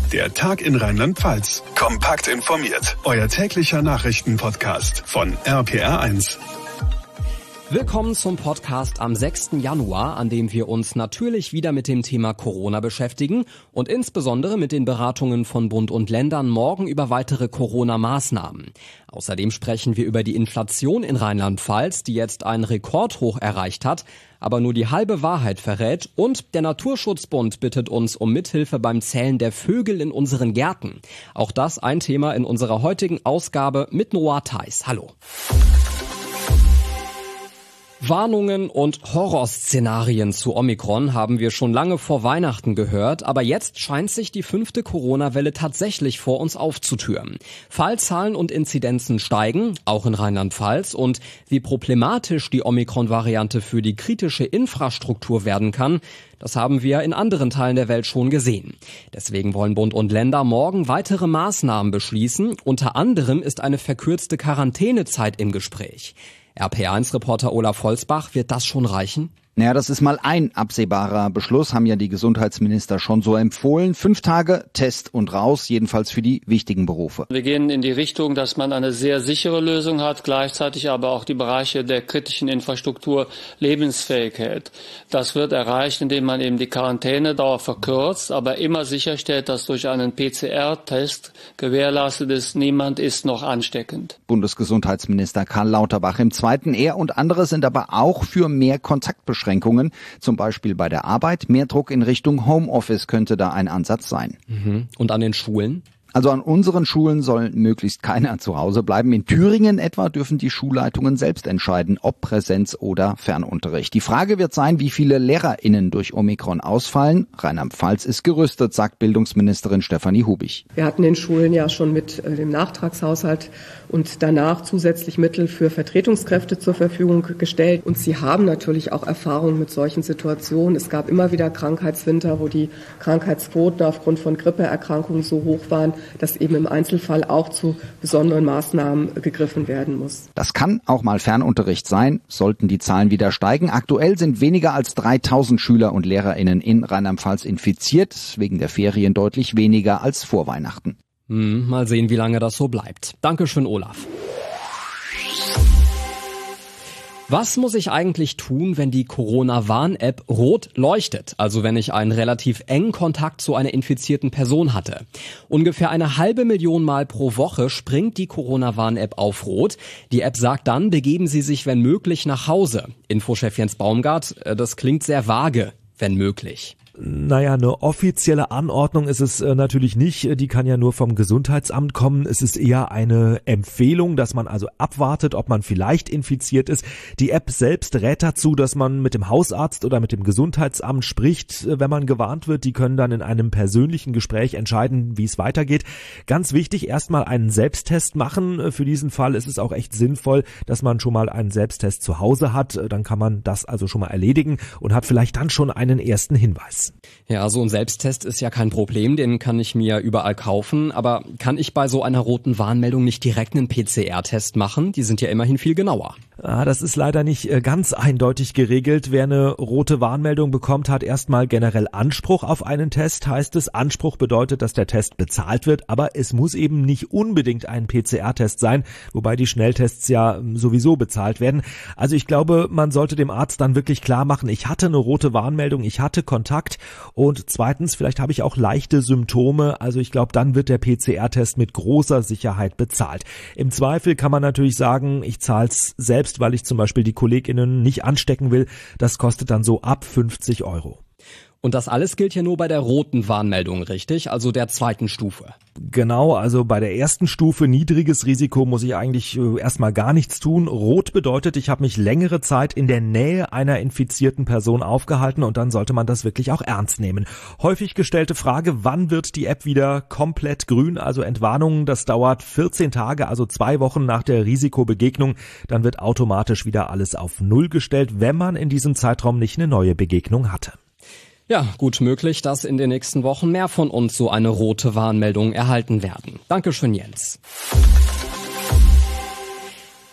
Der Tag in Rheinland-Pfalz. Kompakt informiert. Euer täglicher Nachrichtenpodcast von RPR1. Willkommen zum Podcast am 6. Januar, an dem wir uns natürlich wieder mit dem Thema Corona beschäftigen und insbesondere mit den Beratungen von Bund und Ländern morgen über weitere Corona-Maßnahmen. Außerdem sprechen wir über die Inflation in Rheinland-Pfalz, die jetzt einen Rekordhoch erreicht hat, aber nur die halbe Wahrheit verrät, und der Naturschutzbund bittet uns um Mithilfe beim Zählen der Vögel in unseren Gärten. Auch das ein Thema in unserer heutigen Ausgabe mit Noah Theis. Hallo. Warnungen und Horrorszenarien zu Omikron haben wir schon lange vor Weihnachten gehört, aber jetzt scheint sich die 5. Corona-Welle tatsächlich vor uns aufzutürmen. Fallzahlen und Inzidenzen steigen, auch in Rheinland-Pfalz, und wie problematisch die Omikron-Variante für die kritische Infrastruktur werden kann, das haben wir in anderen Teilen der Welt schon gesehen. Deswegen wollen Bund und Länder morgen weitere Maßnahmen beschließen. Unter anderem ist eine verkürzte Quarantänezeit im Gespräch. RPR1-Reporter Olaf Holzbach, wird das schon reichen? Naja, das ist mal ein absehbarer Beschluss, haben ja die Gesundheitsminister schon so empfohlen. 5 Tage, Test und raus, jedenfalls für die wichtigen Berufe. Wir gehen in die Richtung, dass man eine sehr sichere Lösung hat, gleichzeitig aber auch die Bereiche der kritischen Infrastruktur lebensfähig hält. Das wird erreicht, indem man eben die Quarantänedauer verkürzt, aber immer sicherstellt, dass durch einen PCR-Test gewährleistet ist, niemand ist noch ansteckend. Bundesgesundheitsminister Karl Lauterbach im Zweiten. Er und andere sind aber auch für mehr Kontaktbeschränkungen. Zum Beispiel bei der Arbeit. Mehr Druck in Richtung Homeoffice könnte da ein Ansatz sein. Und an den Schulen? Also an unseren Schulen soll möglichst keiner zu Hause bleiben. In Thüringen etwa dürfen die Schulleitungen selbst entscheiden, ob Präsenz- oder Fernunterricht. Die Frage wird sein, wie viele LehrerInnen durch Omikron ausfallen. Rheinland-Pfalz ist gerüstet, sagt Bildungsministerin Stefanie Hubich. Wir hatten den Schulen ja schon mit dem Nachtragshaushalt und danach zusätzlich Mittel für Vertretungskräfte zur Verfügung gestellt. Und sie haben natürlich auch Erfahrung mit solchen Situationen. Es gab immer wieder Krankheitswinter, wo die Krankheitsquoten aufgrund von Grippeerkrankungen so hoch waren, dass eben im Einzelfall auch zu besonderen Maßnahmen gegriffen werden muss. Das kann auch mal Fernunterricht sein, sollten die Zahlen wieder steigen. Aktuell sind weniger als 3000 Schüler und LehrerInnen in Rheinland-Pfalz infiziert, wegen der Ferien deutlich weniger als vor Weihnachten. Mal sehen, wie lange das so bleibt. Dankeschön, Olaf. Was muss ich eigentlich tun, wenn die Corona-Warn-App rot leuchtet? Also wenn ich einen relativ engen Kontakt zu einer infizierten Person hatte. Ungefähr 500.000 Mal pro Woche springt die Corona-Warn-App auf rot. Die App sagt dann, begeben Sie sich, wenn möglich, nach Hause. Infochef Jens Baumgart, das klingt sehr vage, wenn möglich. Naja, eine offizielle Anordnung ist es natürlich nicht. Die kann ja nur vom Gesundheitsamt kommen. Es ist eher eine Empfehlung, dass man also abwartet, ob man vielleicht infiziert ist. Die App selbst rät dazu, dass man mit dem Hausarzt oder mit dem Gesundheitsamt spricht, wenn man gewarnt wird. Die können dann in einem persönlichen Gespräch entscheiden, wie es weitergeht. Ganz wichtig, erstmal einen Selbsttest machen. Für diesen Fall ist es auch echt sinnvoll, dass man schon mal einen Selbsttest zu Hause hat. Dann kann man das also schon mal erledigen und hat vielleicht dann schon einen ersten Hinweis. Ja, so ein Selbsttest ist ja kein Problem, den kann ich mir überall kaufen, aber kann ich bei so einer roten Warnmeldung nicht direkt einen PCR-Test machen? Die sind ja immerhin viel genauer. Das ist leider nicht ganz eindeutig geregelt. Wer eine rote Warnmeldung bekommt, hat erstmal generell Anspruch auf einen Test, heißt es. Anspruch bedeutet, dass der Test bezahlt wird, aber es muss eben nicht unbedingt ein PCR-Test sein, wobei die Schnelltests ja sowieso bezahlt werden. Also ich glaube, man sollte dem Arzt dann wirklich klar machen, ich hatte eine rote Warnmeldung, ich hatte Kontakt, und zweitens, vielleicht habe ich auch leichte Symptome, also ich glaube, dann wird der PCR-Test mit großer Sicherheit bezahlt. Im Zweifel kann man natürlich sagen, ich zahle es selbst, weil ich zum Beispiel die KollegInnen nicht anstecken will. Das kostet dann so ab 50 €. Und das alles gilt ja nur bei der roten Warnmeldung, richtig? Also der zweiten Stufe. Genau, also bei der ersten Stufe niedriges Risiko muss ich eigentlich erstmal gar nichts tun. Rot bedeutet, ich habe mich längere Zeit in der Nähe einer infizierten Person aufgehalten und dann sollte man das wirklich auch ernst nehmen. Häufig gestellte Frage, wann wird die App wieder komplett grün? Also Entwarnungen, das dauert 14 Tage, also 2 Wochen nach der Risikobegegnung. Dann wird automatisch wieder alles auf Null gestellt, wenn man in diesem Zeitraum nicht eine neue Begegnung hatte. Ja, gut möglich, dass in den nächsten Wochen mehr von uns so eine rote Warnmeldung erhalten werden. Dankeschön, Jens.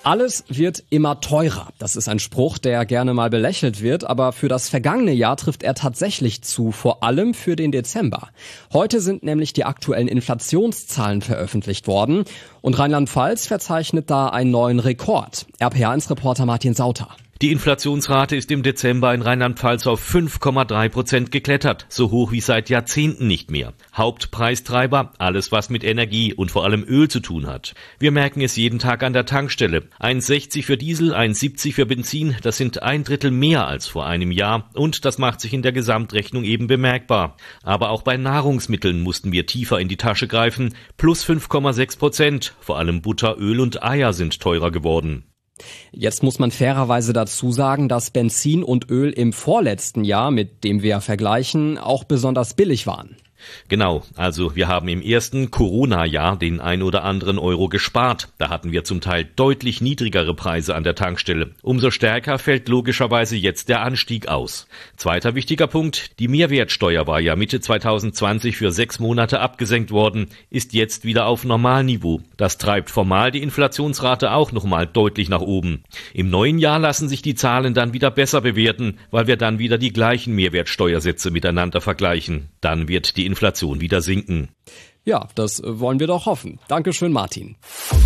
Alles wird immer teurer. Das ist ein Spruch, der gerne mal belächelt wird, aber für das vergangene Jahr trifft er tatsächlich zu, vor allem für den Dezember. Heute sind nämlich die aktuellen Inflationszahlen veröffentlicht worden und Rheinland-Pfalz verzeichnet da einen neuen Rekord. RPA1-Reporter Martin Sauter. Die Inflationsrate ist im Dezember in Rheinland-Pfalz auf 5,3% geklettert, so hoch wie seit Jahrzehnten nicht mehr. Hauptpreistreiber, alles was mit Energie und vor allem Öl zu tun hat. Wir merken es jeden Tag an der Tankstelle. 1,60 für Diesel, 1,70 für Benzin, das sind 1/3 mehr als vor einem Jahr und das macht sich in der Gesamtrechnung eben bemerkbar. Aber auch bei Nahrungsmitteln mussten wir tiefer in die Tasche greifen, plus 5,6%. Vor allem Butter, Öl und Eier sind teurer geworden. Jetzt muss man fairerweise dazu sagen, dass Benzin und Öl im vorletzten Jahr, mit dem wir vergleichen, auch besonders billig waren. Genau, also wir haben im ersten Corona-Jahr den ein oder anderen Euro gespart. Da hatten wir zum Teil deutlich niedrigere Preise an der Tankstelle. Umso stärker fällt logischerweise jetzt der Anstieg aus. Zweiter wichtiger Punkt, die Mehrwertsteuer war ja Mitte 2020 für 6 Monate abgesenkt worden, ist jetzt wieder auf Normalniveau. Das treibt formal die Inflationsrate auch nochmal deutlich nach oben. Im neuen Jahr lassen sich die Zahlen dann wieder besser bewerten, weil wir dann wieder die gleichen Mehrwertsteuersätze miteinander vergleichen. Dann wird die Inflation wieder sinken. Ja, das wollen wir doch hoffen. Dankeschön, Martin.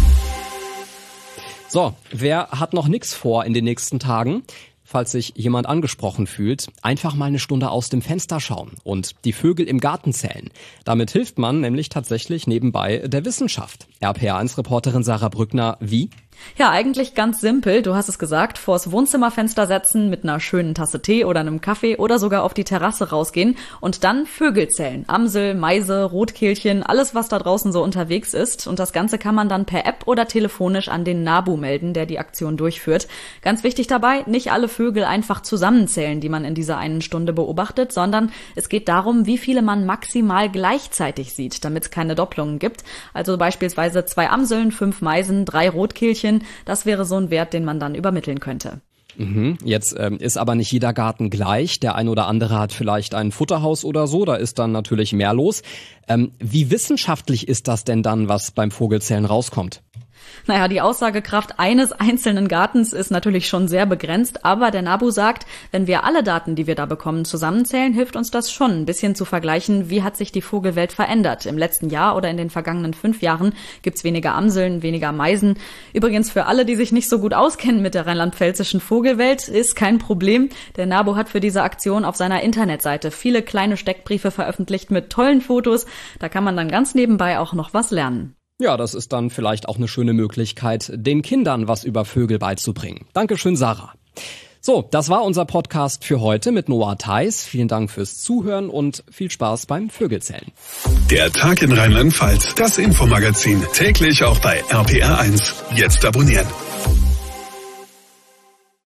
So, wer hat noch nichts vor in den nächsten Tagen? Falls sich jemand angesprochen fühlt, einfach mal eine Stunde aus dem Fenster schauen und die Vögel im Garten zählen. Damit hilft man nämlich tatsächlich nebenbei der Wissenschaft. RPA1-Reporterin Sarah Brückner, wie? Ja, eigentlich ganz simpel. Du hast es gesagt, vors Wohnzimmerfenster setzen, mit einer schönen Tasse Tee oder einem Kaffee oder sogar auf die Terrasse rausgehen und dann Vögel zählen. Amsel, Meise, Rotkehlchen, alles was da draußen so unterwegs ist. Und das Ganze kann man dann per App oder telefonisch an den NABU melden, der die Aktion durchführt. Ganz wichtig dabei, nicht alle Vögel einfach zusammenzählen, die man in dieser einen Stunde beobachtet, sondern es geht darum, wie viele man maximal gleichzeitig sieht, damit es keine Doppelungen gibt. Also beispielsweise 2 Amseln, 5 Meisen, 3 Rotkehlchen. Das wäre so ein Wert, den man dann übermitteln könnte. Jetzt ist aber nicht jeder Garten gleich. Der ein oder andere hat vielleicht ein Futterhaus oder so, da ist dann natürlich mehr los. Wie wissenschaftlich ist das denn dann, was beim Vogelzählen rauskommt? Naja, die Aussagekraft eines einzelnen Gartens ist natürlich schon sehr begrenzt, aber der NABU sagt, wenn wir alle Daten, die wir da bekommen, zusammenzählen, hilft uns das schon, ein bisschen zu vergleichen, wie hat sich die Vogelwelt verändert. Im letzten Jahr oder in den vergangenen 5 Jahren gibt's weniger Amseln, weniger Meisen. Übrigens für alle, die sich nicht so gut auskennen mit der rheinland-pfälzischen Vogelwelt, ist kein Problem. Der NABU hat für diese Aktion auf seiner Internetseite viele kleine Steckbriefe veröffentlicht mit tollen Fotos. Da kann man dann ganz nebenbei auch noch was lernen. Ja, das ist dann vielleicht auch eine schöne Möglichkeit, den Kindern was über Vögel beizubringen. Dankeschön, Sarah. So, das war unser Podcast für heute mit Noah Theis. Vielen Dank fürs Zuhören und viel Spaß beim Vögelzählen. Der Tag in Rheinland-Pfalz, das Infomagazin, täglich auch bei RPR1. Jetzt abonnieren.